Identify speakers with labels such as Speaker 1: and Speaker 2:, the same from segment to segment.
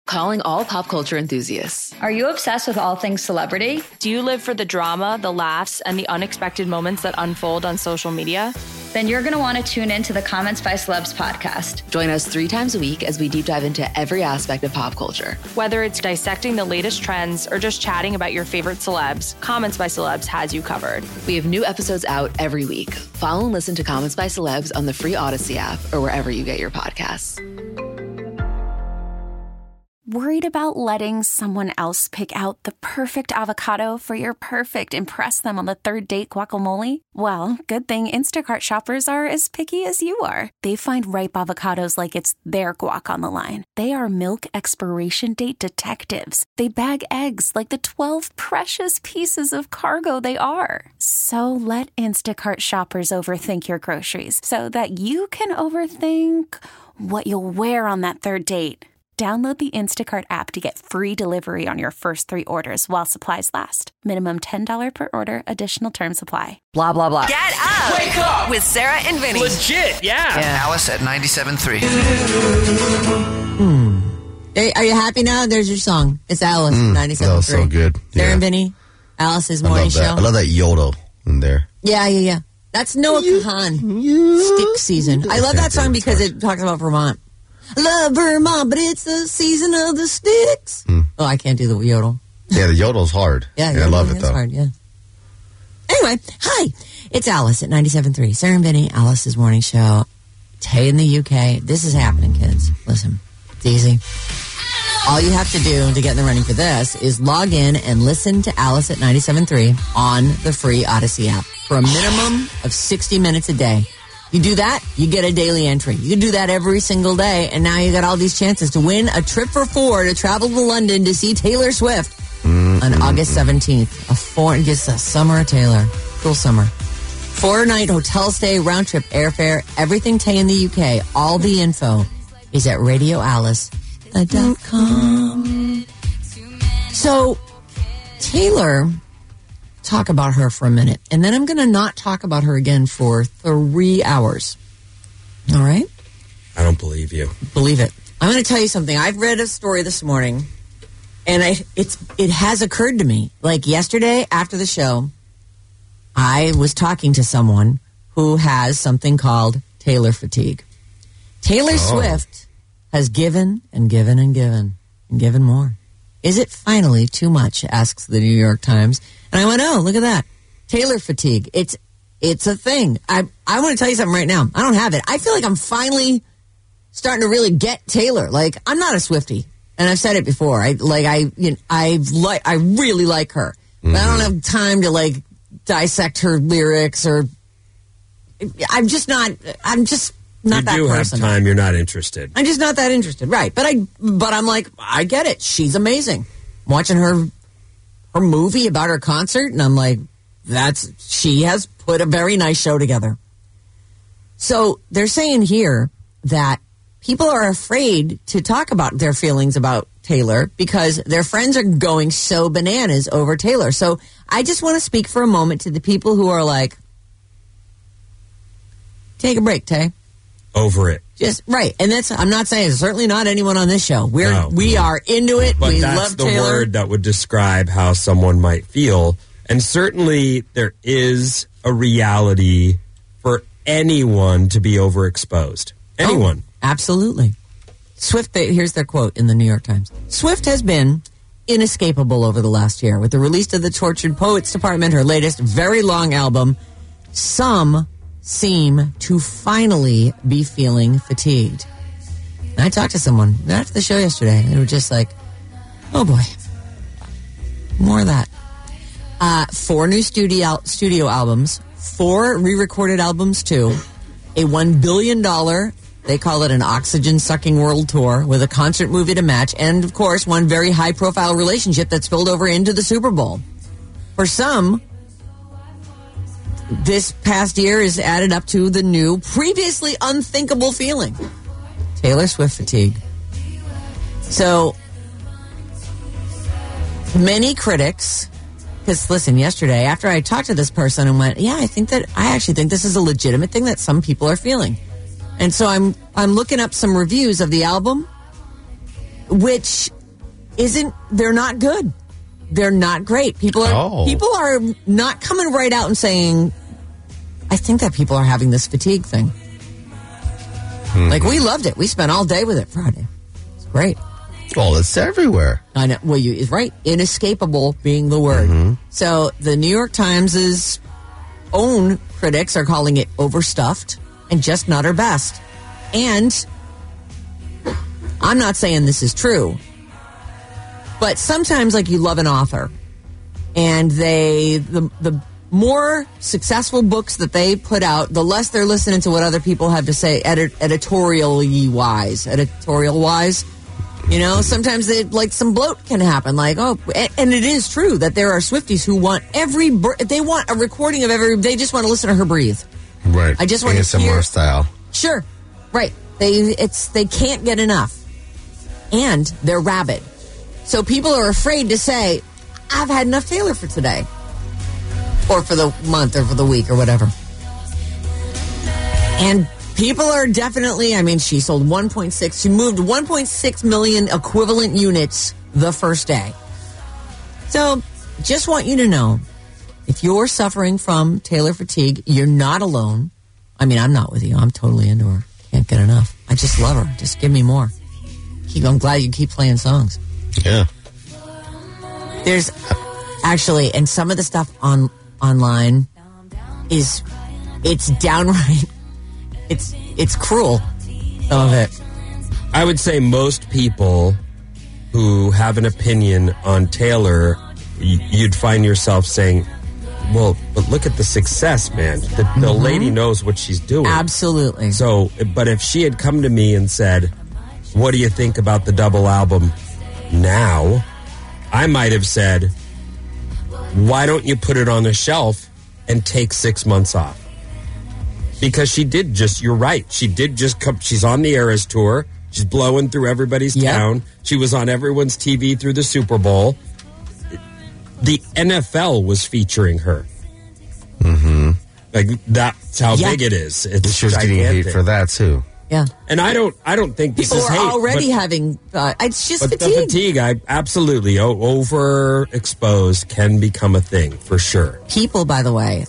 Speaker 1: Calling all pop culture enthusiasts.
Speaker 2: Are you obsessed with all things celebrity?
Speaker 3: Do you live for the drama, the laughs, and the unexpected moments that unfold on social media?
Speaker 2: Then you're going to want to tune in to the Comments by Celebs podcast.
Speaker 1: Join us 3 times a week as we deep dive into every aspect of pop culture.
Speaker 3: Whether it's dissecting the latest trends or just chatting about your favorite celebs, Comments by Celebs has you covered.
Speaker 1: We have new episodes out every week. Follow and listen to Comments by Celebs on the free Odyssey app or wherever you get your podcasts.
Speaker 4: Worried about letting someone else pick out the perfect avocado for your perfect impress them on the third date guacamole? Well, good thing Instacart shoppers are as picky as you are. They find ripe avocados like it's their guac on the line. They are milk expiration date detectives. They bag eggs like the 12 precious pieces of cargo they are. So let Instacart shoppers overthink your groceries so that you can overthink what you'll wear on that third date. Download the Instacart app to get free delivery on your first 3 orders while supplies last. Minimum $10 per order. Additional terms apply.
Speaker 5: Blah, blah, blah.
Speaker 6: Get up!
Speaker 7: Wake up!
Speaker 6: With Sarah and Vinny.
Speaker 7: Legit, yeah.
Speaker 8: Alice at 97.3.
Speaker 5: Hey, are you happy now? There's your song. It's Alice, 97.3.
Speaker 9: That was so good.
Speaker 5: Sarah and Vinny, Alice's morning show.
Speaker 9: I love that yodel in there.
Speaker 5: Yeah. That's Noah Kahan. Stick season. I love that song because it talks about Vermont. I love Vermont, but it's the season of the sticks. Oh, I can't do the yodel.
Speaker 9: Yeah, the yodel's hard.
Speaker 5: Yeah,
Speaker 9: I love it,
Speaker 5: it's
Speaker 9: though.
Speaker 5: hard, yeah. Anyway, hi. It's Alice at 97.3. Sarah and Vinny, Alice's morning show. Tay in the UK. This is happening, kids. Listen, it's easy. All you have to do to get in the running for this is log in and listen to Alice at 97.3 on the free Odyssey app for a minimum of 60 minutes a day. You do that, you get a daily entry. You can do that every single day, and now you got all these chances to win a trip for 4 to travel to London to see Taylor Swift on August 17th. Just a summer Taylor. Cool summer. 4-night hotel stay, round trip airfare, everything Tay in the UK. All the info is at radioalice.com. So, Taylor... talk about her for a minute, and then I'm going to not talk about her again for 3 hours. All right?
Speaker 7: I don't believe you.
Speaker 5: Believe it. I'm going to tell you something. I've read a story this morning, and it has occurred to me. Like yesterday after the show, I was talking to someone who has something called Taylor fatigue. Taylor Swift has given and given and given and given more. Is it finally too much, asks the New York Times. And I went, oh, look at that. Taylor fatigue. It's a thing. I want to tell you something right now. I don't have it. I feel like I'm finally starting to really get Taylor. Like, I'm not a Swiftie. And I've said it before. I really like her. But I don't have time to, like, dissect her lyrics or... I'm just not that person.
Speaker 7: You do have time, you're not interested.
Speaker 5: I'm just not that interested, right. But I'm like, I get it. She's amazing. I'm watching her movie about her concert, and I'm like, she has put a very nice show together. So they're saying here that people are afraid to talk about their feelings about Taylor because their friends are going so bananas over Taylor. So I just want to speak for a moment to the people who are like, take a break, Tay.
Speaker 7: Over it.
Speaker 5: Just right. And I'm not saying, certainly not anyone on this show. We are into it.
Speaker 7: But
Speaker 5: we
Speaker 7: that's
Speaker 5: love
Speaker 7: the
Speaker 5: Taylor.
Speaker 7: word that would describe how someone might feel. And certainly there is a reality for anyone to be overexposed. Anyone.
Speaker 5: Oh, absolutely. Swift, here's their quote in the New York Times. Swift has been inescapable over the last year. With the release of the Tortured Poets Department, her latest very long album, some seem to finally be feeling fatigued. And I talked to someone after the show yesterday. They were just like, oh boy, more of that. 4 new studio albums, 4 re-recorded albums too, a $1 billion, they call it an oxygen-sucking world tour with a concert movie to match, and of course one very high-profile relationship that spilled over into the Super Bowl. For some, this past year is added up to the new, previously unthinkable feeling. Taylor Swift fatigue. So, many critics, because listen, yesterday, after I talked to this person and went, I actually think this is a legitimate thing that some people are feeling. And so I'm looking up some reviews of the album, which they're not good. They're not great. People are not coming right out and saying, I think that people are having this fatigue thing. Like, we loved it. We spent all day with it Friday. It's great.
Speaker 9: Well, it's everywhere.
Speaker 5: I know. Well, it's right. Inescapable being the word. So the New York Times' own critics are calling it overstuffed and just not her best. And I'm not saying this is true, but sometimes, like, you love an author, and the more successful books that they put out, the less they're listening to what other people have to say editorial wise. You know, sometimes some bloat can happen. Like, and it is true that there are Swifties who want they want a recording of they just want to listen to her breathe.
Speaker 9: Right.
Speaker 5: I just want to
Speaker 9: hear style.
Speaker 5: Sure. Right. They can't get enough. And they're rabid. So people are afraid to say, I've had enough Taylor for today. Or for the month or for the week or whatever. And people are definitely, she sold 1.6. She moved 1.6 million equivalent units the first day. So just want you to know, if you're suffering from Taylor fatigue, you're not alone. I'm not with you. I'm totally into her. Can't get enough. I just love her. Just give me more. I'm glad you keep playing songs.
Speaker 9: Yeah.
Speaker 5: There's actually, and some of the stuff online it's downright, it's cruel, some of it.
Speaker 7: I would say most people who have an opinion on Taylor, you'd find yourself saying, well, but look at the success, man. The lady knows what she's doing.
Speaker 5: Absolutely.
Speaker 7: So, but if she had come to me and said, what do you think about the double album now? I might have said, why don't you put it on the shelf and take 6 months off? Because you're right. She did just come, she's on the Eras tour. She's blowing through everybody's town. She was on everyone's TV through the Super Bowl. The NFL was featuring her. Like, that's how big it is.
Speaker 9: She was getting hate for that, too.
Speaker 5: Yeah.
Speaker 7: And I don't think this
Speaker 5: people
Speaker 7: is
Speaker 5: are
Speaker 7: hate.
Speaker 5: already having, it's just
Speaker 7: but
Speaker 5: fatigue.
Speaker 7: The fatigue, absolutely, overexposed can become a thing, for sure.
Speaker 5: People, by the way,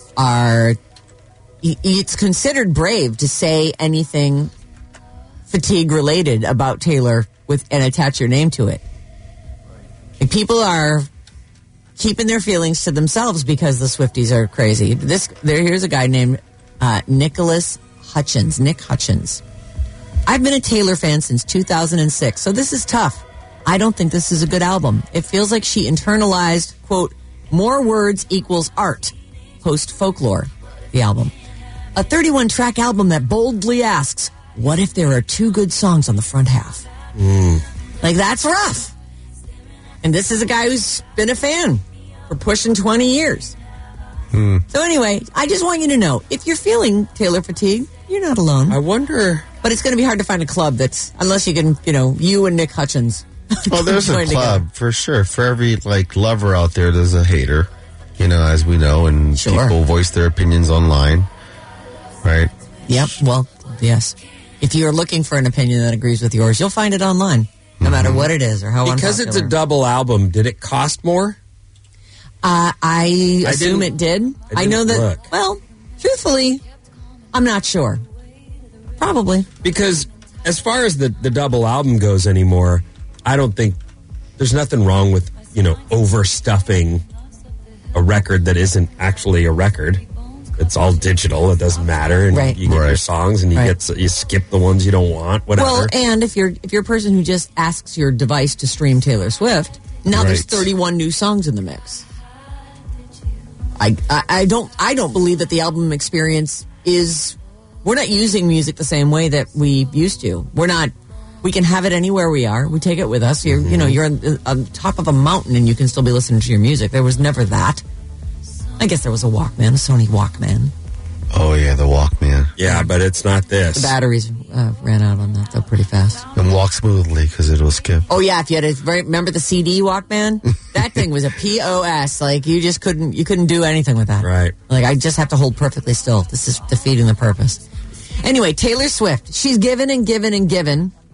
Speaker 5: it's considered brave to say anything fatigue related about Taylor and attach your name to it. Like, people are keeping their feelings to themselves because the Swifties are crazy. Here's a guy named Nick Hutchins. I've been a Taylor fan since 2006, so this is tough. I don't think this is a good album. It feels like she internalized, quote, more words equals art, post-folklore, the album. A 31-track album that boldly asks, what if there are 2 good songs on the front half? Like, that's rough. And this is a guy who's been a fan for pushing 20 years. So anyway, I just want you to know, if you're feeling Taylor fatigue, you're not alone.
Speaker 7: I wonder...
Speaker 5: But it's going to be hard to find a club that's, unless you can, you and Nick Hutchins.
Speaker 9: Well, there's a club, for sure. For every, lover out there, there's a hater, as we know, and people voice their opinions online, right?
Speaker 5: Yep, well, yes. If you're looking for an opinion that agrees with yours, you'll find it online, no matter what it is or how
Speaker 7: Because
Speaker 5: unpopular.
Speaker 7: It's a double album, did it cost more?
Speaker 5: I assume it did. I know that,
Speaker 7: look.
Speaker 5: Well, truthfully, I'm not sure. Probably.
Speaker 7: Because as far as the double album goes anymore, I don't think there's nothing wrong with, overstuffing a record that isn't actually a record. It's all digital. It doesn't matter. And you get your songs and you skip the ones you don't want, whatever.
Speaker 5: Well, and if you're a person who just asks your device to stream Taylor Swift, now there's 31 new songs in the mix. I don't believe that the album experience is... We're not using music the same way that we used to. We can have it anywhere we are. We take it with us. You're on top of a mountain and you can still be listening to your music. There was never that. I guess there was a Walkman, a Sony Walkman.
Speaker 9: Oh, yeah, the Walkman.
Speaker 7: Yeah, but it's not this.
Speaker 5: The batteries ran out on that, though, pretty fast.
Speaker 9: And walk smoothly because it'll skip.
Speaker 5: Oh, yeah, if you had remember the CD Walkman? That thing was a POS. Like, you couldn't do anything with that.
Speaker 7: Right.
Speaker 5: Like, I just have to hold perfectly still. This is defeating the purpose. Anyway, Taylor Swift. She's given and given and given.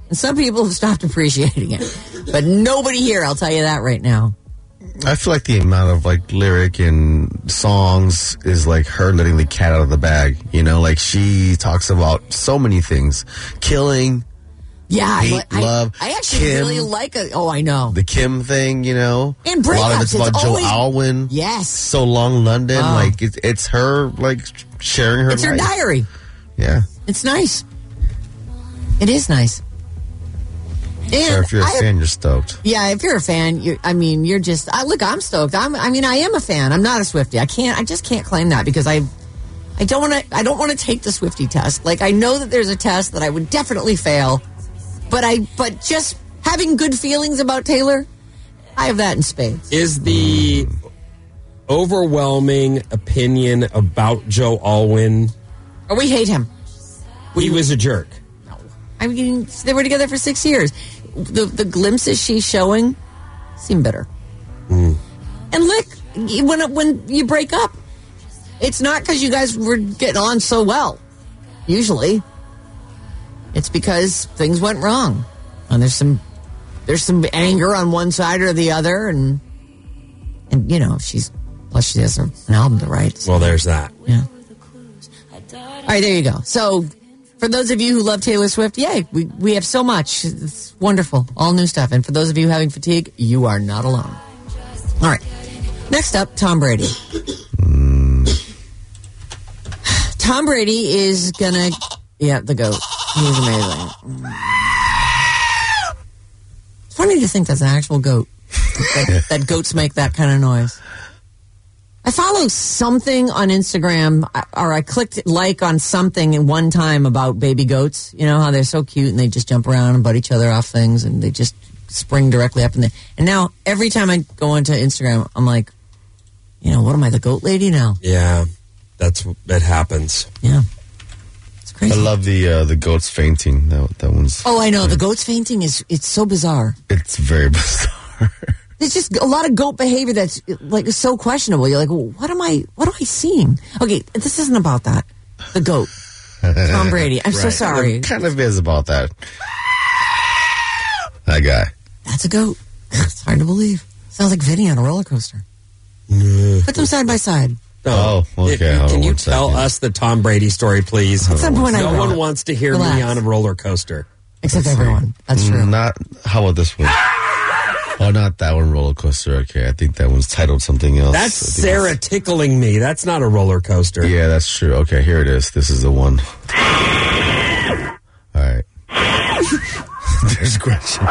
Speaker 5: And some people have stopped appreciating it. But nobody here, I'll tell you that right now.
Speaker 9: I feel like the amount of like lyric and songs is like her letting the cat out of the bag. You know, like she talks about so many things. Killing.
Speaker 5: Yeah,
Speaker 9: hate, love.
Speaker 5: I actually
Speaker 9: Kim,
Speaker 5: really like it. Oh, I know.
Speaker 9: The Kim thing, you know.
Speaker 5: And breakups.
Speaker 9: A lot of it's about Joe Alwyn.
Speaker 5: Yes.
Speaker 9: So Long London.
Speaker 5: Oh.
Speaker 9: Like, it's her, like, sharing her
Speaker 5: It's
Speaker 9: life.
Speaker 5: her diary.
Speaker 9: Yeah.
Speaker 5: It's nice. It is nice. And
Speaker 9: so if you're a fan, you're stoked.
Speaker 5: Yeah, if you're a fan, you're just... look, I'm stoked. I am a fan. I'm not a Swiftie. I just can't claim that because I don't want to take the Swiftie test. Like, I know that there's a test that I would definitely fail. But just having good feelings about Taylor, I have that in spades.
Speaker 7: Is the overwhelming opinion about Joe Alwyn?
Speaker 5: Or we hate him.
Speaker 7: He was a jerk.
Speaker 5: No. I mean, they were together for 6 years. The glimpses she's showing seem bitter. And look, when you break up, it's not because you guys were getting on so well. Usually. It's because things went wrong, and there's some anger on one side or the other, and you know she has an album to write. So.
Speaker 7: Well, there's that.
Speaker 5: Yeah. All right, there you go. So, for those of you who love Taylor Swift, yay, we have so much. It's wonderful, all new stuff. And for those of you having fatigue, you are not alone. All right, next up, Tom Brady. Tom Brady is gonna. Yeah, the GOAT. He's amazing. It's funny to think that's an actual goat. that goats make that kind of noise. I follow something on Instagram, or I clicked like on something in one time about baby goats. You know how they're so cute and they just jump around and butt each other off things and they just spring directly up in there. And now every time I go into Instagram, I'm like, you know, what am I, the goat lady now?
Speaker 7: Yeah, it happens.
Speaker 5: Yeah. Crazy.
Speaker 9: I love the goats fainting. That one's.
Speaker 5: Oh, I know. The goats fainting it's so bizarre.
Speaker 9: It's very bizarre.
Speaker 5: There's just a lot of goat behavior that's like so questionable. You're like, well, what am I seeing? Okay, this isn't about that. The GOAT, Tom Brady. I'm so sorry.
Speaker 9: It kind of is about that. That guy.
Speaker 5: That's a goat. It's hard to believe. Sounds like Vinny on a roller coaster. Put them side by side.
Speaker 9: Oh, okay.
Speaker 7: Can you tell us the Tom Brady story, please?
Speaker 5: At some point,
Speaker 7: no one wants to hear me on a roller coaster.
Speaker 5: Except everyone. That's true.
Speaker 9: How about this one? Oh, not that one, roller coaster. Okay, I think that one's titled something else.
Speaker 7: That's Sarah tickling me. That's not a roller coaster.
Speaker 9: Yeah, that's true. Okay, here it is. This is the one. All right. There's Gretchen.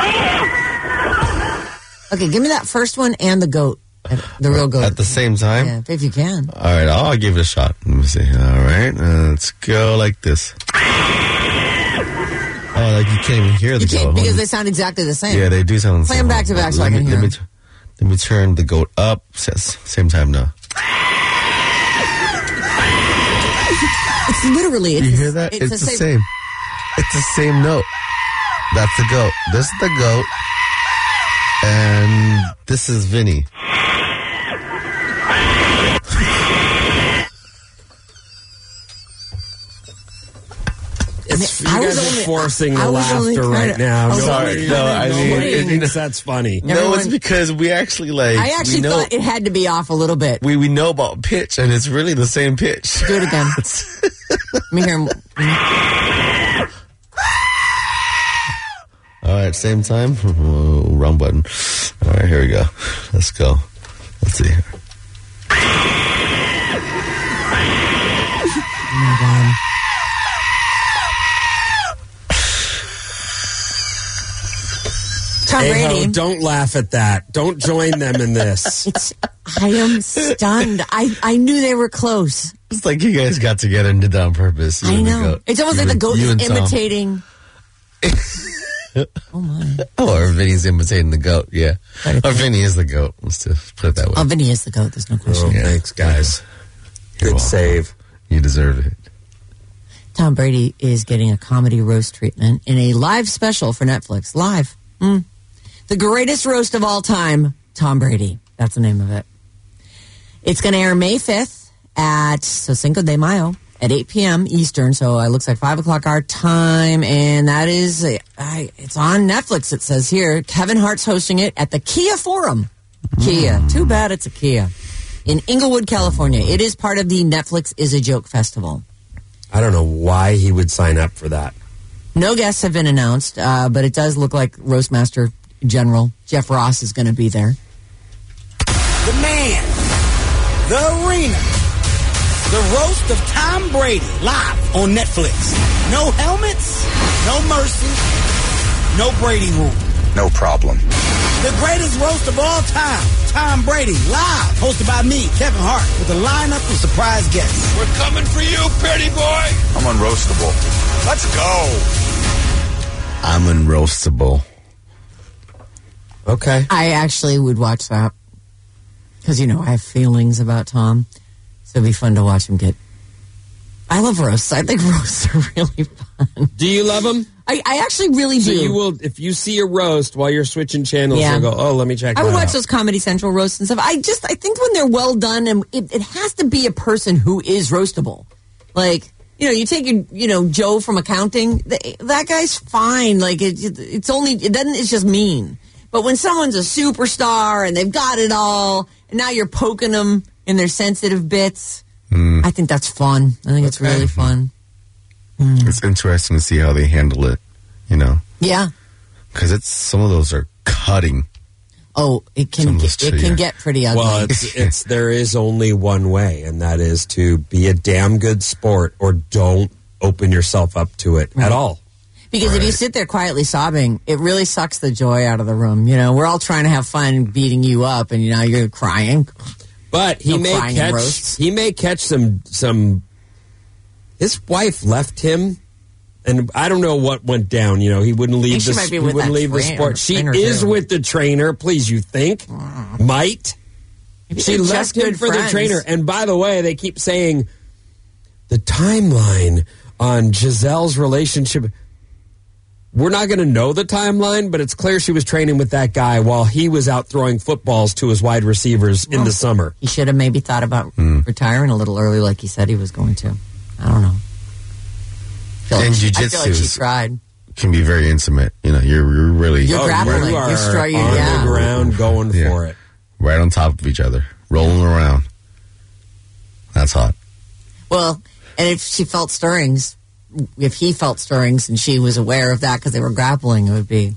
Speaker 5: Okay, give me that first one and the GOAT. The real goat.
Speaker 9: At the same time?
Speaker 5: Yeah, if you can.
Speaker 9: All right, I'll give it a shot. Let me see. All right, let's go like this. Oh, like you can't even hear the goat.
Speaker 5: Because they sound exactly the same.
Speaker 9: Yeah, they do sound the same.
Speaker 5: Play them back to back so I can hear them.
Speaker 9: Let me turn the goat up. Same time now.
Speaker 5: It's literally...
Speaker 9: You hear that? It's the same. It's the same note. That's the goat. This is the goat. And this is Vinny.
Speaker 7: You guys are forcing the laughter right now.
Speaker 9: Sorry,
Speaker 7: nobody thinks that's funny.
Speaker 9: No, it's because we actually
Speaker 5: I actually thought it had to be off a little bit.
Speaker 9: We know about pitch, and it's really the same pitch.
Speaker 5: Do it again. Let me hear him.
Speaker 9: All right, same time. Wrong button. All right, here we go. Let's go. Let's see here.
Speaker 5: Oh my God. Tom Brady.
Speaker 7: Don't laugh at that. Don't join them in this.
Speaker 5: I am stunned. I knew they were close.
Speaker 9: It's like you guys got together and did that on purpose.
Speaker 5: I know. It's almost like the goat is imitating. Oh my.
Speaker 9: Oh, or Vinny's imitating the goat, yeah. Or Vinny is the goat. Let's just put it that way.
Speaker 5: Oh, Vinny is the goat. There's no question.
Speaker 7: Oh, thanks, guys. Good save.
Speaker 9: You deserve it.
Speaker 5: Tom Brady is getting a comedy roast treatment in a live special for Netflix. Live. The greatest roast of all time, Tom Brady. That's the name of it. It's going to air May 5th at Cinco de Mayo at 8 p.m. Eastern, so it looks like 5 o'clock our time, and that is, it's on Netflix, it says here. Kevin Hart's hosting it at the Kia Forum. Kia. Too bad it's a Kia. In Inglewood, California. It is part of the Netflix Is a Joke Festival.
Speaker 7: I don't know why he would sign up for that.
Speaker 5: No guests have been announced, but it does look like Roastmaster General Jeff Ross is going to be there.
Speaker 6: The man, the arena, the roast of Tom Brady, live on Netflix. No helmets, no mercy, no Brady rule.
Speaker 8: No problem.
Speaker 6: The greatest roast of all time, Tom Brady, live, hosted by me, Kevin Hart, with a lineup of surprise guests.
Speaker 8: We're coming for you, pretty boy. I'm unroastable. Let's go.
Speaker 9: I'm unroastable.
Speaker 7: Okay.
Speaker 5: I actually would watch that because, I have feelings about Tom. So it'd be fun to watch him get... I love roasts. I think roasts are really fun.
Speaker 7: Do you love them?
Speaker 5: I actually really do.
Speaker 7: So you will, if you see a roast while you're switching channels,
Speaker 5: Yeah.
Speaker 7: you'll go, oh, let me check
Speaker 5: I would
Speaker 7: that
Speaker 5: watch
Speaker 7: out.
Speaker 5: those Comedy Central roasts and stuff. I think when they're well done, and it has to be a person who is roastable. Like, you take Joe from accounting. That guy's fine. Like it's just mean. But when someone's a superstar and they've got it all, and now you're poking them in their sensitive bits, I think that's fun. I think it's really fun.
Speaker 9: It's interesting to see how they handle it,
Speaker 5: Yeah.
Speaker 9: Because some of those are cutting.
Speaker 5: Oh, it can get pretty ugly.
Speaker 7: Well, there is only one way, and that is to be a damn good sport or don't open yourself up to it at all.
Speaker 5: Because if you sit there quietly sobbing, it really sucks the joy out of the room. We're all trying to have fun beating you up, and now you're crying.
Speaker 7: But he may catch some. His wife left him, and I don't know what went down. He wouldn't leave the sport. She is with the trainer. Please, you think might she left him for the trainer? And by the way, they keep saying the timeline on Gisele's relationship. We're not going to know the timeline, but it's clear she was training with that guy while he was out throwing footballs to his wide receivers in the summer.
Speaker 5: He should have maybe thought about retiring a little early like he said he was going to. I don't know.
Speaker 9: And
Speaker 5: I feel like she
Speaker 9: jiu-jitsu
Speaker 5: tried.
Speaker 9: can be very intimate. You're really...
Speaker 5: You're grappling.
Speaker 7: You are
Speaker 5: you're
Speaker 7: on the ground going for it.
Speaker 9: Right on top of each other. Rolling around. That's hot.
Speaker 5: Well, and if he felt stirrings and she was aware of that because they were grappling, it would be,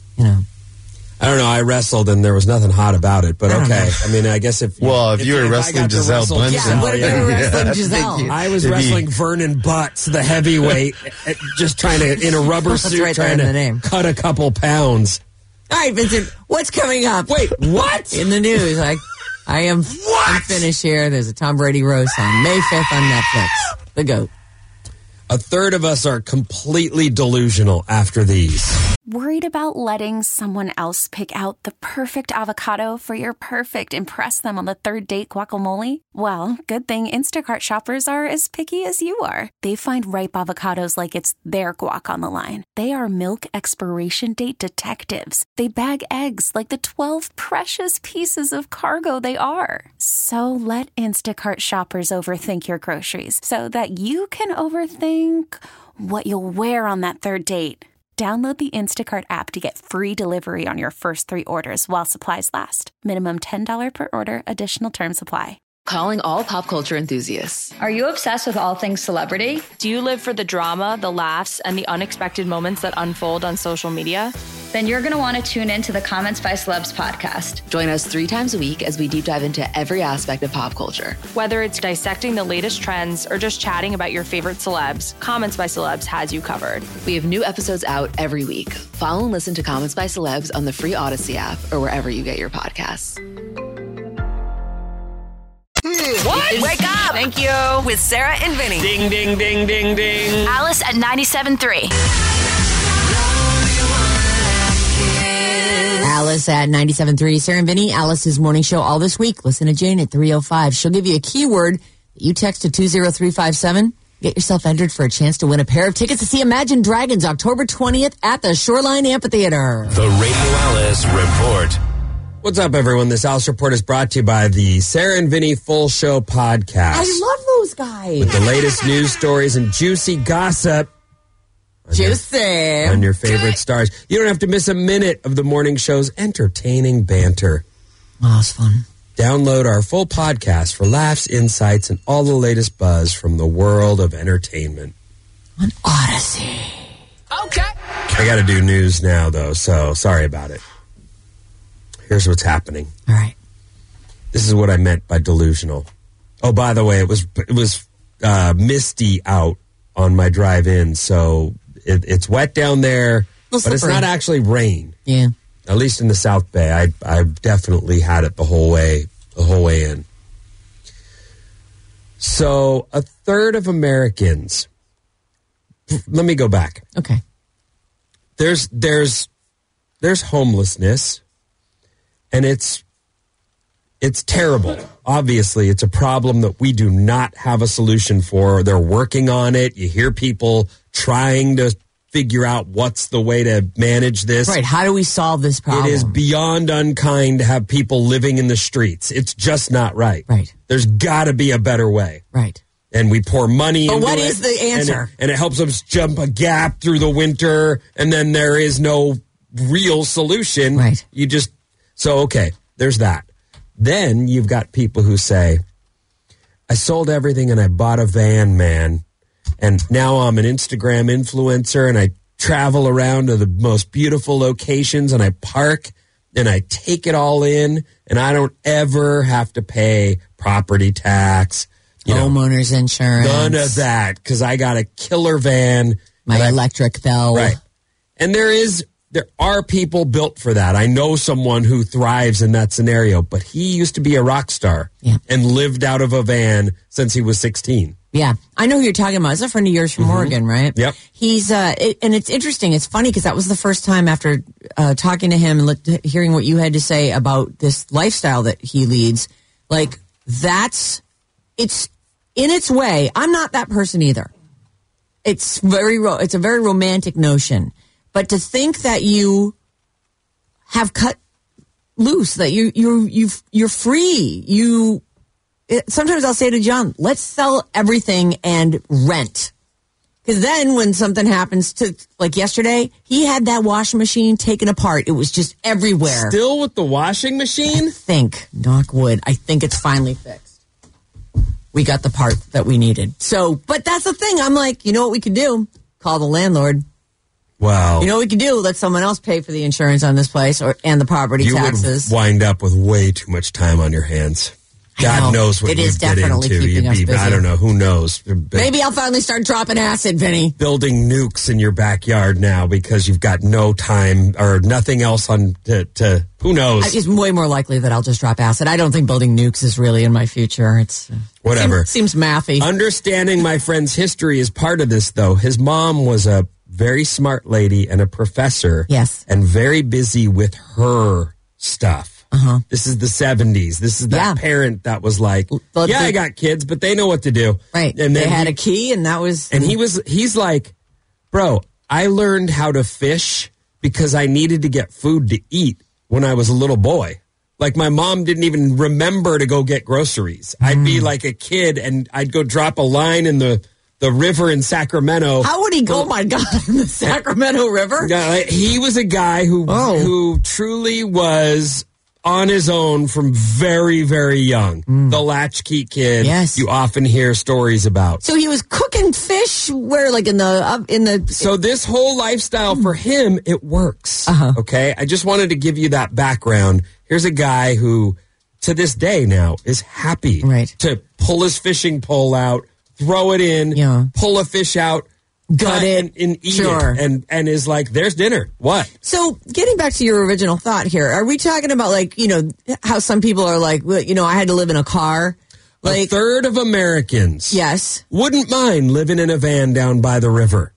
Speaker 7: I don't know. I wrestled and there was nothing hot about it, but okay. I mean, I guess if you were
Speaker 9: wrestling Giselle Bundchen.
Speaker 5: Yeah, what if you were wrestling Giselle?
Speaker 7: I was wrestling Vernon Butts, the heavyweight, just trying to, in a rubber suit, trying to cut a couple pounds.
Speaker 5: All right, Vincent, what's coming up?
Speaker 7: Wait, what?
Speaker 5: In the news, I'm finished here. There's a Tom Brady roast on May 5th on Netflix. The GOAT.
Speaker 7: A third of us are completely delusional after these.
Speaker 4: Worried about letting someone else pick out the perfect avocado for your perfect impress them on the third date guacamole? Well, good thing Instacart shoppers are as picky as you are. They find ripe avocados like it's their guac on the line. They are milk expiration date detectives. They bag eggs like the 12 precious pieces of cargo they are. So let Instacart shoppers overthink your groceries so that you can overthink what you'll wear on that third date. Download the Instacart app to get free delivery on your first 3 orders while supplies last. Minimum $10 per order. Additional terms apply.
Speaker 1: Calling all pop culture enthusiasts.
Speaker 2: Are you obsessed with all things celebrity?
Speaker 3: Do you live for the drama, the laughs, and the unexpected moments that unfold on social media?
Speaker 2: Then you're going to want to tune in to the Comments by Celebs podcast.
Speaker 1: Join us 3 times a week as we deep dive into every aspect of pop culture.
Speaker 3: Whether it's dissecting the latest trends or just chatting about your favorite celebs, Comments by Celebs has you covered.
Speaker 1: We have new episodes out every week. Follow and listen to Comments by Celebs on the free Odyssey app or wherever you get your podcasts.
Speaker 10: What? Wake up!
Speaker 3: Thank you.
Speaker 10: With Sarah and Vinny.
Speaker 7: Ding, ding, ding, ding, ding.
Speaker 10: Alice at 97.3.
Speaker 5: Alice at 97.3. Sarah and Vinny, Alice's morning show all this week. Listen to Jane at 3:05. She'll give you a keyword that you text to 20357. Get yourself entered for a chance to win a pair of tickets to see Imagine Dragons October 20th at the Shoreline Amphitheater.
Speaker 11: The Radio Alice Report.
Speaker 7: What's up, everyone? This Alice Report is brought to you by the Sarah and Vinny Full Show podcast.
Speaker 5: I love those guys.
Speaker 7: With the latest news stories and juicy gossip.
Speaker 5: Juicy.
Speaker 7: On your favorite stars. You don't have to miss a minute of the morning show's entertaining banter.
Speaker 5: Oh, it's fun.
Speaker 7: Download our full podcast for laughs, insights, and all the latest buzz from the world of entertainment.
Speaker 5: On Odyssey.
Speaker 10: Okay.
Speaker 7: I got to do news now, though, so sorry about it. Here's what's happening.
Speaker 5: All right.
Speaker 7: This is what I meant by delusional. Oh, by the way, it was misty out on my drive in, so it's wet down there, but it's not actually rain.
Speaker 5: Yeah.
Speaker 7: At least in the South Bay, I definitely had it the whole way in. So a third of Americans. Let me go back.
Speaker 5: Okay.
Speaker 7: There's homelessness, and it's terrible. Obviously, it's a problem that we do not have a solution for. They're working on it. You hear people trying to figure out what's the way to manage this.
Speaker 5: Right. How do we solve this problem?
Speaker 7: It is beyond unkind to have people living in the streets. It's just not right.
Speaker 5: Right.
Speaker 7: There's got to be a better way.
Speaker 5: Right.
Speaker 7: And we pour money into it.
Speaker 5: But what is the answer?
Speaker 7: And it helps us jump a gap through the winter, and then there is no real solution.
Speaker 5: Right.
Speaker 7: Okay, there's that. Then you've got people who say, I sold everything and I bought a van, man. And now I'm an Instagram influencer and I travel around to the most beautiful locations and I park and I take it all in and I don't ever have to pay property tax.
Speaker 5: Homeowners insurance.
Speaker 7: None of that because I got a killer van.
Speaker 5: My electric bill.
Speaker 7: Right. And there are people built for that. I know someone who thrives in that scenario, but he used to be a rock star and lived out of a van since he was 16.
Speaker 5: Yeah. I know who you're talking about. It's a friend of yours from Oregon, right?
Speaker 7: Yep.
Speaker 5: He's, and it's interesting. It's funny because that was the first time after talking to him and hearing what you had to say about this lifestyle that he leads. Like, it's in its way. I'm not that person either. It's a very romantic notion. But to think that you have cut loose, that you're free, sometimes I'll say to John, let's sell everything and rent. Because then when something happens to, like yesterday, he had that washing machine taken apart. It was just everywhere.
Speaker 7: Still with the washing machine?
Speaker 5: Knock wood, I think it's finally fixed. We got the part that we needed. So, but that's the thing. I'm like, you know what we could do? Call the landlord.
Speaker 7: Wow.
Speaker 5: You know what we could do? Let someone else pay for the insurance on this place and the property taxes.
Speaker 7: You would wind up with way too much time on your hands. God knows what you'd get into. I don't know. Who knows?
Speaker 5: Maybe I'll finally start dropping acid, Vinny.
Speaker 7: Building nukes in your backyard now because you've got no time or nothing else on to who knows?
Speaker 5: It's way more likely that I'll just drop acid. I don't think building nukes is really in my future. It's
Speaker 7: whatever.
Speaker 5: Seems mathy.
Speaker 7: Understanding my friend's history is part of this, though. His mom was a very smart lady and a professor.
Speaker 5: Yes.
Speaker 7: And very busy with her stuff. This is the 70s. This is that parent that was like, I got kids, but they know what to do.
Speaker 5: Right.
Speaker 7: And
Speaker 5: they had a key and that was...
Speaker 7: And he's like, bro, I learned how to fish because I needed to get food to eat when I was a little boy. Like my mom didn't even remember to go get groceries. I'd be like a kid and I'd go drop a line in the river in Sacramento.
Speaker 5: How would he go? Oh my God, in the Sacramento River?
Speaker 7: He was a guy who truly was on his own from very, very young. The latchkey kid.
Speaker 5: Yes.
Speaker 7: You often hear stories about.
Speaker 5: So he was cooking fish where, like in the.
Speaker 7: So this whole lifestyle for him, it works. Okay. I just wanted to give you that background. Here's a guy who, to this day now, is happy to pull his fishing pole out, throw it in, pull a fish out, gut it, and eat it, and is like, there's dinner. What?
Speaker 5: So getting back to your original thought here, are we talking about like, how some people are like, well, I had to live in a car? Like,
Speaker 7: a third of Americans wouldn't mind living in a van down by the river.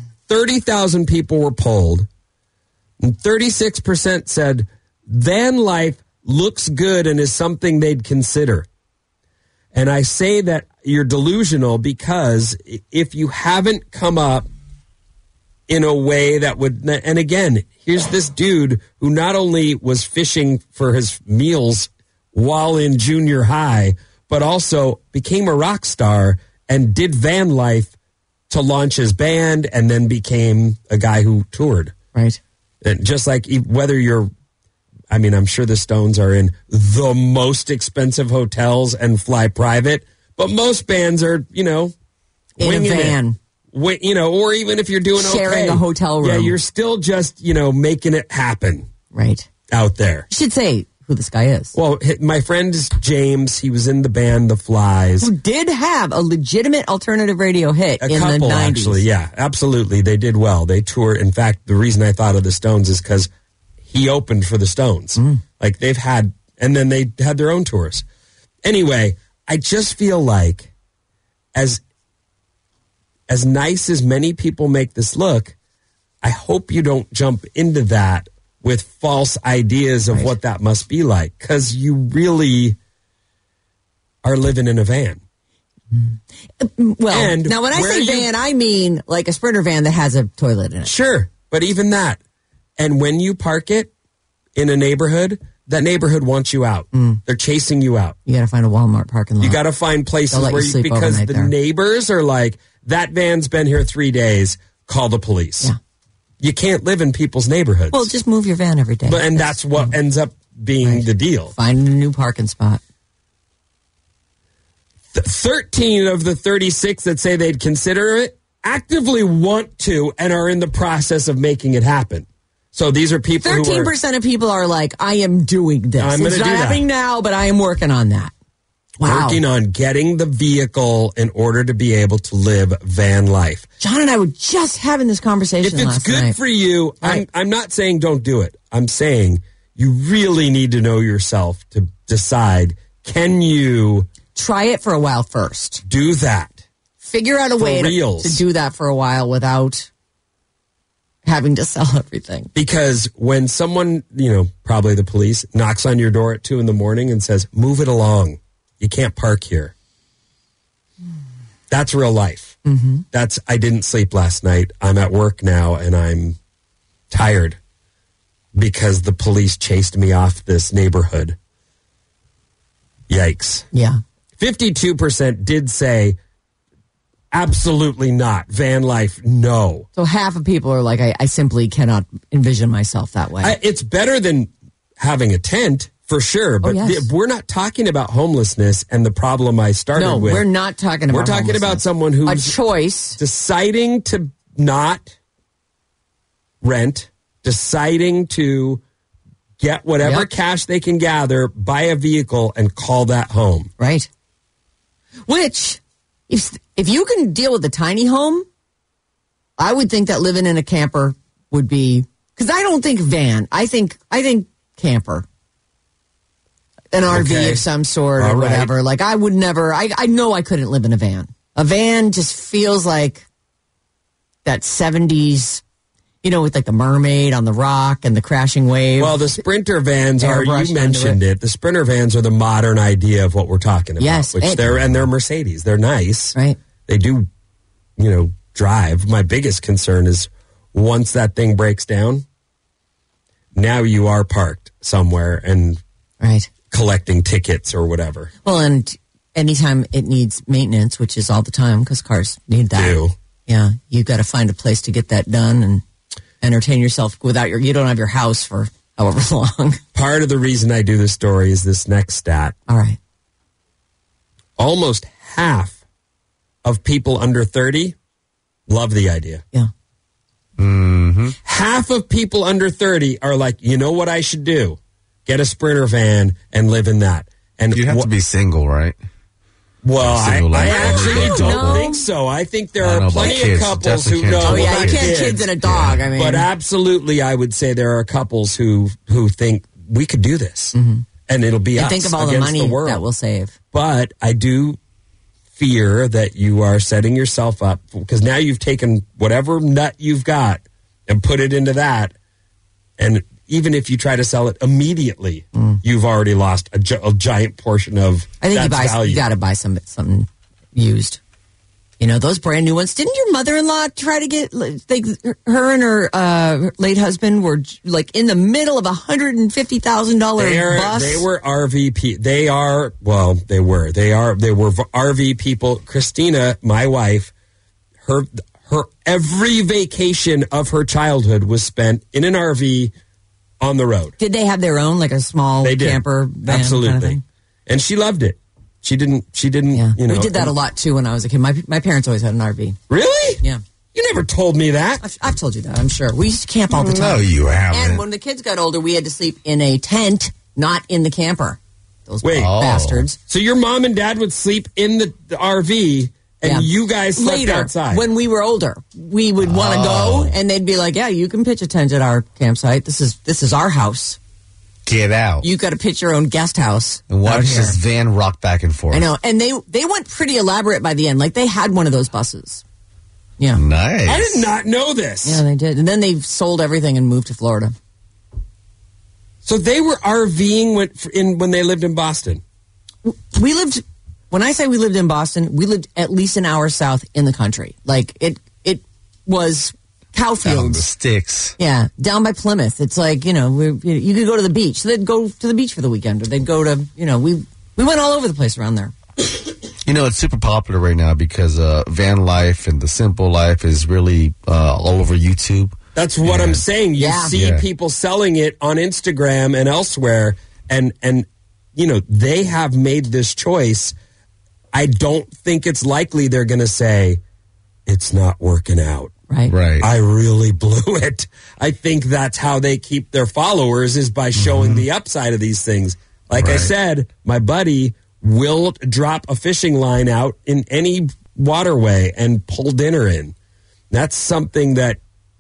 Speaker 7: 30,000 people were polled, and 36% said van life looks good and is something they'd consider. And I say that you're delusional because if you haven't come up in a way that would, and again, here's this dude who not only was fishing for his meals while in junior high, but also became a rock star and did van life to launch his band and then became a guy who toured.
Speaker 5: Right.
Speaker 7: And just like whether I'm sure the Stones are in the most expensive hotels and fly private, but most bands are,
Speaker 5: in a van.
Speaker 7: Or even if you're doing
Speaker 5: sharing a hotel room.
Speaker 7: Yeah, you're still just, making it happen.
Speaker 5: Right.
Speaker 7: Out there.
Speaker 5: You should say who this guy is.
Speaker 7: Well, my friend is James. He was in the band The Flies.
Speaker 5: Who did have a legitimate alternative radio hit in the 90s.
Speaker 7: Actually, yeah, absolutely. They did well. They toured. In fact, the reason I thought of the Stones is because he opened for the Stones. Like and then they had their own tours. Anyway, I just feel like as nice as many people make this look, I hope you don't jump into that with false ideas of what that must be like, because you really are living in a van.
Speaker 5: Well, now when I say van, I mean like a Sprinter van that has a toilet in it.
Speaker 7: Sure, but even that. And when you park it in a neighborhood, that neighborhood wants you out. They're chasing you out.
Speaker 5: You got to find a Walmart parking lot.
Speaker 7: You got to find places where
Speaker 5: sleep
Speaker 7: because the
Speaker 5: there.
Speaker 7: neighbors are like, that van's been here 3 days, call the police.
Speaker 5: Yeah.
Speaker 7: You can't live in people's neighborhoods.
Speaker 5: Well, just move your van every day.
Speaker 7: And that's what ends up being the deal.
Speaker 5: Find a new parking spot.
Speaker 7: 13 of the 36 that say they'd consider it actively want to and are in the process of making it happen. So these are people
Speaker 5: 13% of people are like, I am doing this. It's not happening now, but I am working on that. Wow.
Speaker 7: Working on getting the vehicle in order to be able to live van life.
Speaker 5: John and I were just having this conversation last night.
Speaker 7: If it's good for you, I'm not saying don't do it. I'm saying you really need to know yourself to decide, can you...
Speaker 5: Try it for a while first.
Speaker 7: Do that.
Speaker 5: Figure out a way to do that for a while without having to sell everything.
Speaker 7: Because when someone, probably the police, knocks on your door at 2 a.m. and says, move it along. You can't park here. That's real life.
Speaker 5: Mm-hmm.
Speaker 7: I didn't sleep last night. I'm at work now and I'm tired because the police chased me off this neighborhood. Yikes.
Speaker 5: Yeah.
Speaker 7: 52% did say absolutely not. Van life, no.
Speaker 5: So half of people are like, I simply cannot envision myself that way.
Speaker 7: It's better than having a tent. For sure, but we're not talking about homelessness and the problem I started with.
Speaker 5: No, we're not talking about
Speaker 7: We're talking about someone who's
Speaker 5: a choice.
Speaker 7: Deciding to not rent, deciding to get whatever cash they can gather, buy a vehicle, and call that home.
Speaker 5: Right. Which, if you can deal with a tiny home, I would think that living in a camper would be, because I don't think van, I think camper. An RV of some sort or whatever. Right. Like I would never, I know I couldn't live in a van. A van just feels like that 70s, with like the mermaid on the rock and the crashing wave.
Speaker 7: Well, the Sprinter vans are, you mentioned it. The Sprinter vans are the modern idea of what we're talking about.
Speaker 5: Yes.
Speaker 7: They're Mercedes. They're nice.
Speaker 5: Right.
Speaker 7: They do, drive. My biggest concern is once that thing breaks down, now you are parked somewhere and collecting tickets or whatever.
Speaker 5: Well, and anytime it needs maintenance, which is all the time because cars need that. Yeah, you got to find a place to get that done and entertain yourself you don't have your house for however long.
Speaker 7: Part of the reason I do this story is this next stat.
Speaker 5: All right.
Speaker 7: Almost half of people under 30 love the idea.
Speaker 5: Yeah.
Speaker 9: Mm-hmm.
Speaker 7: Half of people under 30 are like, you know what I should do? Get a Sprinter van and live in that. And
Speaker 9: you'd have to be single, right?
Speaker 7: Well, I actually don't think so. I think there are plenty of couples who know.
Speaker 5: Oh, yeah, you can't have kids and a dog.
Speaker 7: Yeah.
Speaker 5: I mean,
Speaker 7: but absolutely, I would say there are couples who think we could do this, and it'll be us
Speaker 5: think of all the money that we'll save.
Speaker 7: But I do fear that you are setting yourself up because now you've taken whatever nut you've got and put it into that, and even if you try to sell it immediately, you've already lost a giant portion of
Speaker 5: I think
Speaker 7: value.
Speaker 5: You got to buy something used. You know, those brand new ones. Didn't your mother-in-law try to get, her and her late husband were like in the middle of $150,000 bus?
Speaker 7: They were RV They are RV people. Christina, my wife, her every vacation of her childhood was spent in an RV on the road.
Speaker 5: Did they have their own, like a small camper van?
Speaker 7: Absolutely.
Speaker 5: Kind of thing?
Speaker 7: And she loved it. She didn't,
Speaker 5: yeah.
Speaker 7: you know.
Speaker 5: We did that a lot, too, when I was a kid. My parents always had an RV.
Speaker 7: Really?
Speaker 5: Yeah.
Speaker 7: You never told me that.
Speaker 5: I've told you that, I'm sure. We used to camp all the time.
Speaker 9: No, you haven't.
Speaker 5: And when the kids got older, we had to sleep in a tent, not in the camper. Those bastards.
Speaker 7: So your mom and dad would sleep in the RV, and you guys slept outside?
Speaker 5: When we were older, we would want to go, and they'd be like, yeah, you can pitch a tent at our campsite. This is our house.
Speaker 9: Get out.
Speaker 5: You got to pitch your own guest house.
Speaker 9: And watch this van rock back and forth.
Speaker 5: I know. And they went pretty elaborate by the end. Like, they had one of those buses. Yeah.
Speaker 9: Nice.
Speaker 7: I did not know this.
Speaker 5: Yeah, they did. And then they sold everything and moved to Florida.
Speaker 7: So they were RVing when they lived in Boston?
Speaker 5: When I say we lived in Boston, we lived at least an hour south in the country. Like, it was cow fields.
Speaker 9: Down the sticks.
Speaker 5: Yeah, down by Plymouth. It's like, you could go to the beach. So they'd go to the beach for the weekend, or they'd go to, we went all over the place around there.
Speaker 9: It's super popular right now because van life and the simple life is really all over YouTube.
Speaker 7: That's what I'm saying. You see people selling it on Instagram and elsewhere, and they have made this choice. I don't think it's likely they're going to say, it's not working out.
Speaker 5: Right.
Speaker 7: I really blew it. I think that's how they keep their followers, is by showing the upside of these things. Like I said, my buddy will drop a fishing line out in any waterway and pull dinner in. That's something that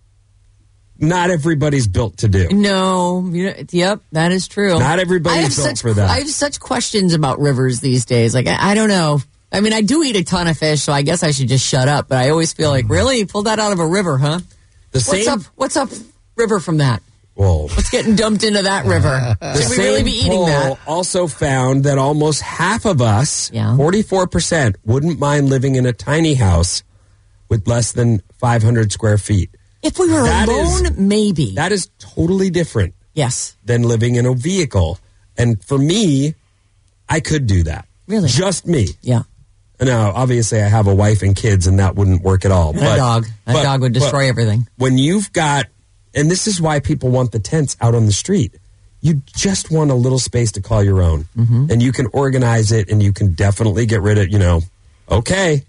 Speaker 7: not everybody's built to do.
Speaker 5: No. Yep, that is true.
Speaker 7: Not everybody's built for that.
Speaker 5: I have such questions about rivers these days. Like, I don't know. I mean, I do eat a ton of fish, so I guess I should just shut up. But I always feel like, really? You pulled that out of a river, huh? What's up river from that?
Speaker 7: Whoa.
Speaker 5: What's getting dumped into that river? Should we really be eating that?
Speaker 7: Also found that almost half of us, 44%, wouldn't mind living in a tiny house with less than 500 square feet.
Speaker 5: If we were alone, maybe.
Speaker 7: That is totally different.
Speaker 5: Yes.
Speaker 7: Than living in a vehicle. And for me, I could do that.
Speaker 5: Really?
Speaker 7: Just me.
Speaker 5: Yeah.
Speaker 7: Now, obviously, I have a wife and kids, and that wouldn't work at all.
Speaker 5: And a dog. That dog would destroy everything.
Speaker 7: When you've got, and this is why people want the tents out on the street, you just want a little space to call your own. Mm-hmm. And you can organize it, and you can definitely get rid of, okay,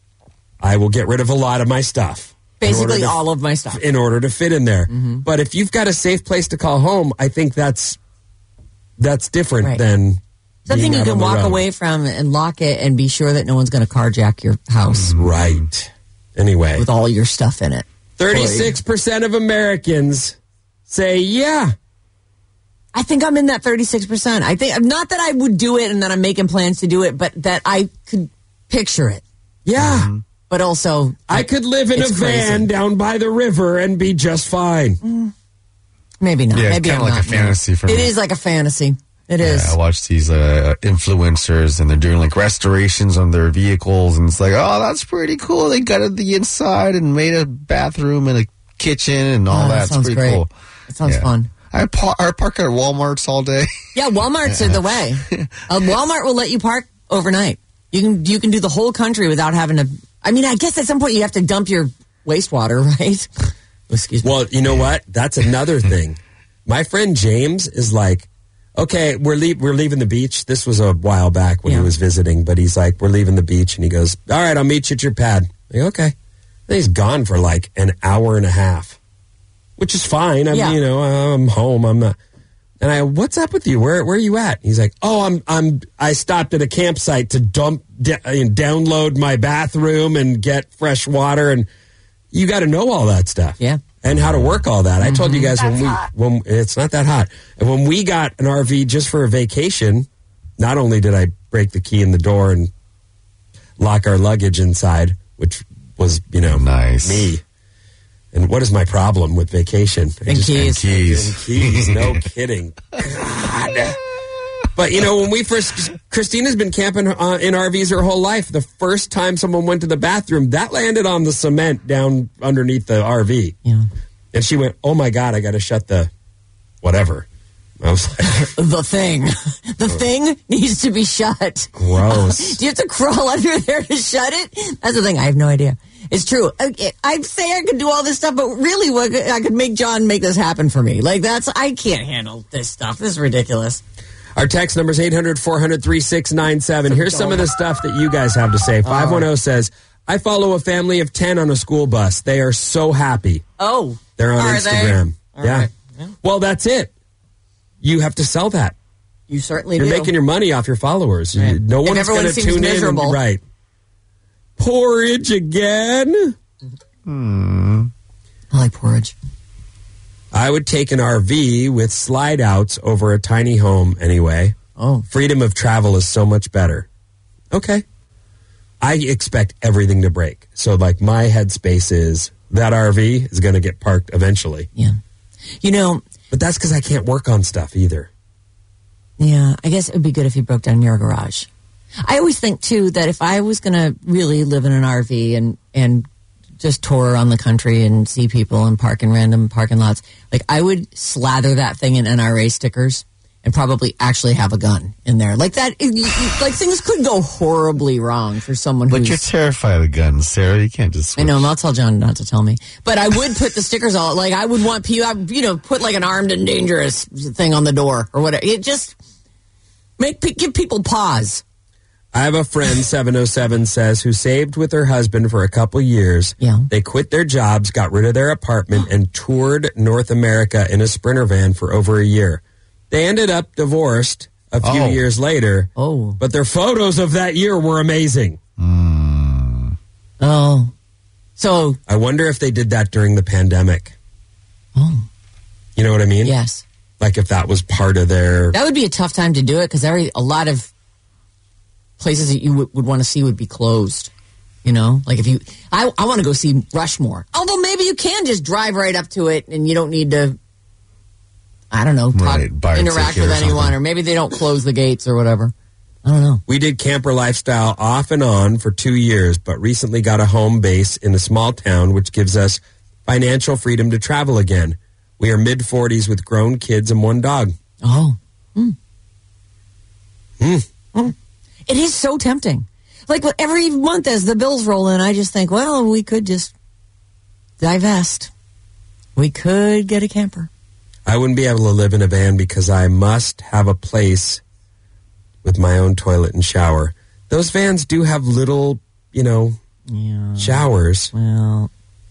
Speaker 7: I will get rid of a lot of my stuff.
Speaker 5: Basically all of my stuff.
Speaker 7: In order to fit in there. Mm-hmm. But if you've got a safe place to call home, I think that's different than
Speaker 5: something you can walk away from and lock it and be sure that no one's going to carjack your house.
Speaker 7: Right. Anyway.
Speaker 5: With all your stuff in it.
Speaker 7: 36% of Americans say, yeah.
Speaker 5: I think I'm in that 36%. I think, not that I would do it and that I'm making plans to do it, but that I could picture it.
Speaker 7: Yeah. Mm-hmm.
Speaker 5: But also,
Speaker 7: I could live in a van down by the river and be just fine.
Speaker 5: Maybe not.
Speaker 9: Yeah,
Speaker 5: maybe
Speaker 9: it's kind of like a fantasy for me.
Speaker 5: It is like a fantasy. It is.
Speaker 9: I watch these influencers, and they're doing like restorations on their vehicles, and it's like, oh, that's pretty cool. They gutted the inside and made a bathroom and a kitchen and all that. It's pretty cool.
Speaker 5: It sounds fun.
Speaker 9: I park at Walmarts all day.
Speaker 5: Yeah, Walmarts are the way. Walmart will let you park overnight. You can do the whole country without having to. I mean, I guess at some point you have to dump your wastewater, right? Excuse me.
Speaker 7: Well, you know what? That's another thing. My friend James is like, okay, we're leaving the beach. This was a while back when he was visiting, but he's like, we're leaving the beach, and he goes, all right, I'll meet you at your pad. I'm like, okay. And he's gone for like an hour and a half, which is fine. I'm home. I'm not. And I, what's up with you? Where are you at? He's like, oh, I stopped at a campsite to download my bathroom and get fresh water, and you got to know all that stuff.
Speaker 5: Yeah.
Speaker 7: And how to work all that. I told you guys when it's not that hot. And when we got an RV just for a vacation, not only did I break the key in the door and lock our luggage inside, which was,
Speaker 9: nice.
Speaker 7: Me. And what is my problem with vacation?
Speaker 5: And keys.
Speaker 7: Keys. No kidding. God. But, when we first, Christina's been camping in RVs her whole life. The first time someone went to the bathroom, that landed on the cement down underneath the RV.
Speaker 5: Yeah.
Speaker 7: And she went, oh my God, I got to shut the whatever. I was like,
Speaker 5: the thing. The thing needs to be shut.
Speaker 7: Gross.
Speaker 5: Do you have to crawl under there to shut it? That's the thing. I have no idea. It's true. I'd say I could do all this stuff, but really, I could make John make this happen for me. I can't handle this stuff. This is ridiculous.
Speaker 7: Our text number is 800-400-3697. Here's some of the stuff that you guys have to say. 510 says, I follow a family of 10 on a school bus. They are so happy.
Speaker 5: Oh.
Speaker 7: They're on Instagram. Yeah.
Speaker 5: Right. Yeah.
Speaker 7: Well, that's it. You have to sell that.
Speaker 5: You certainly
Speaker 7: You're
Speaker 5: do.
Speaker 7: making your money off your followers.
Speaker 5: Right.
Speaker 7: No one's going to tune
Speaker 5: miserable.
Speaker 7: in. Right. Porridge again?
Speaker 5: I like porridge.
Speaker 7: I would take an RV with slide outs over a tiny home anyway.
Speaker 5: Oh.
Speaker 7: Freedom of travel is so much better. Okay. I expect everything to break. So, my headspace is that RV is going to get parked eventually.
Speaker 5: Yeah.
Speaker 7: But that's because I can't work on stuff either.
Speaker 5: Yeah, I guess it would be good if you broke down your garage. I always think, too, that if I was going to really live in an RV and just tour around the country and see people and park in random parking lots, I would slather that thing in NRA stickers and probably actually have a gun in there. Things could go horribly wrong for someone who's...
Speaker 9: But you're terrified of guns, Sarah. You can't just switch.
Speaker 5: I know, and I'll tell John not to tell me. But I would put the stickers all... I would want people... put an armed and dangerous thing on the door or whatever. It just... give people pause.
Speaker 7: I have a friend, 707 says, who saved with her husband for a couple years.
Speaker 5: Yeah.
Speaker 7: They quit their jobs, got rid of their apartment, and toured North America in a Sprinter van for over a year. They ended up divorced a few years later.
Speaker 5: Oh.
Speaker 7: But their photos of that year were amazing.
Speaker 5: Oh. So.
Speaker 7: I wonder if they did that during the pandemic.
Speaker 5: Oh.
Speaker 7: You know what I mean?
Speaker 5: Yes.
Speaker 7: If that was part of their...
Speaker 5: That would be a tough time to do it because a lot of places that you would want to see would be closed. If you... I want to go see Rushmore. Although maybe you can just drive right up to it and you don't need to... I don't know, interact with anyone, or maybe they don't close the gates or whatever. I don't know.
Speaker 7: We did camper lifestyle off and on for 2 years, but recently got a home base in a small town, which gives us financial freedom to travel again. We are mid-40s with grown kids and one dog.
Speaker 5: Oh. It is so tempting. Every month as the bills roll in, I just think, well, we could just divest. We could get a camper.
Speaker 7: I wouldn't be able to live in a van because I must have a place with my own toilet and shower. Those vans do have little, showers.
Speaker 5: Well,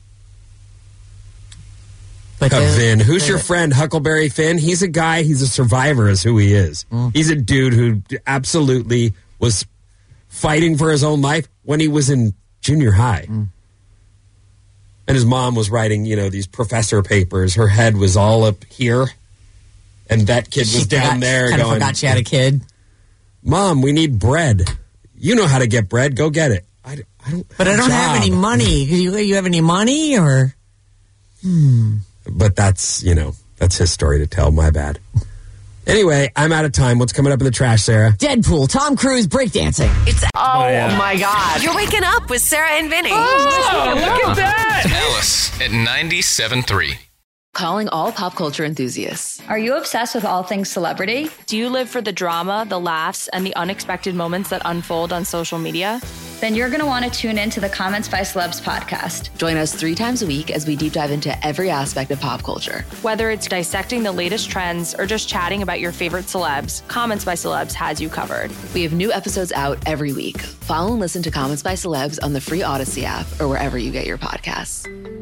Speaker 7: Vin, who's your friend, Huckleberry Finn? He's a guy, he's a survivor is who he is. He's a dude who absolutely was fighting for his own life when he was in junior high. And his mom was writing, these professor papers. Her head was all up here. And that kid was down there
Speaker 5: going... I forgot she had a kid.
Speaker 7: Mom, we need bread. You know how to get bread. Go get it. I don't
Speaker 5: have any money. You have any money or...
Speaker 7: But that's, that's his story to tell. My bad. Anyway, I'm out of time. What's coming up in the trash, Sarah?
Speaker 5: Deadpool, Tom Cruise, breakdancing.
Speaker 10: It's my God. You're waking up with Sarah and Vinny.
Speaker 11: Oh, look at that. Alice at 97.3.
Speaker 1: Calling all pop culture enthusiasts.
Speaker 2: Are you obsessed with all things celebrity?
Speaker 3: Do you live for the drama, the laughs, and the unexpected moments that unfold on social media?
Speaker 2: Then you're going to want to tune in to the Comments by Celebs podcast.
Speaker 1: Join us 3 times a week as we deep dive into every aspect of pop culture.
Speaker 3: Whether it's dissecting the latest trends or just chatting about your favorite celebs, Comments by Celebs has you covered.
Speaker 1: We have new episodes out every week. Follow and listen to Comments by Celebs on the free Odyssey app or wherever you get your podcasts.